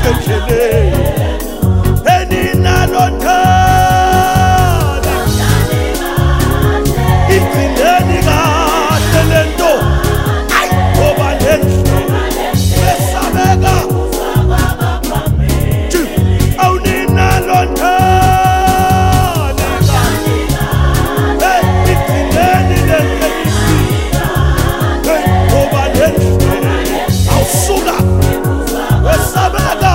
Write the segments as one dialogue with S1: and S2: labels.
S1: endleleni eninalothanda igcineni kahle lento ayi ngoba lendlela besabeka awuninalothanda igcineni lento ngoba lendlela awusuka besabeka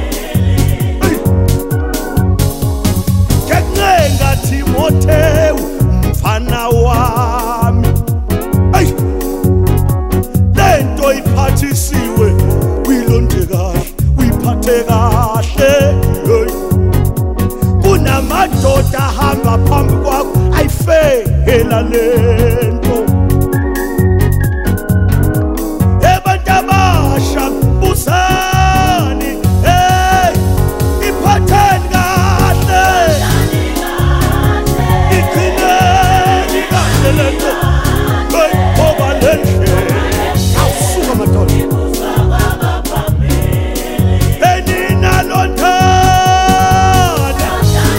S1: Timotheo mfana wami ay lento iphathisiwe uyilonde kahle uyiphathe kahle kunamadoda ahamba phambi kwakho ayifela lento abantu abasha busani hey iphatheni kahle lento ngoba lendlela awusuka madoda eninalothanda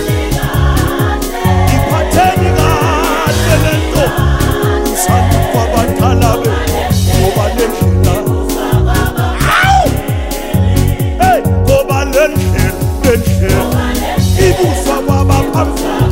S1: iphatheni kahle lento usanda kwabadala be ngoba lendlela hey ngoba lendlela ibuswa kwabaphambi